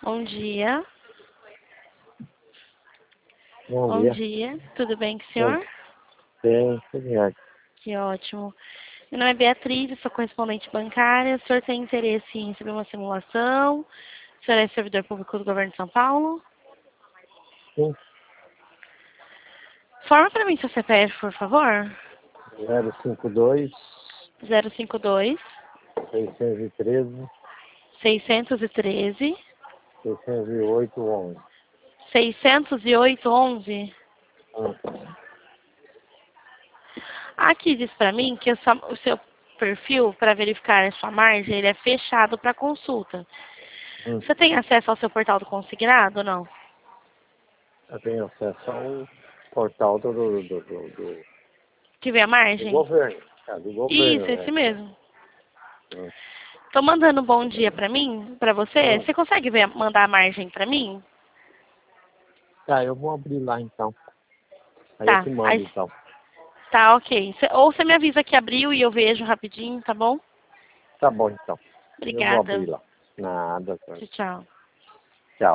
Bom dia. Bom dia. Tudo bem com o senhor? Bem, tudo bem. Que ótimo. Meu nome é Beatriz, eu sou correspondente bancária. O senhor tem interesse em receber uma simulação? O senhor é servidor público do governo de São Paulo? Sim, Forma para mim seu CPF, por favor. 052 052 613 613 608 11. 608 11. Aqui diz para mim que o seu perfil, para verificar a sua margem, ele é fechado para consulta. Você tem acesso ao seu portal do consignado ou não? Eu tenho acesso ao portal do Que vê a margem? governo. Do governo, Isso, né? esse mesmo. Hum. Tô mandando um bom dia pra mim, pra você. Hum. Você consegue mandar a margem pra mim? Tá, eu vou abrir lá então. Aí eu Tá. te mando então. Tá, ok. Ou você me avisa que abriu e eu vejo rapidinho, tá bom? Tá bom então. Eu vou abrir Obrigada. lá. Nada. Tchau, tchau.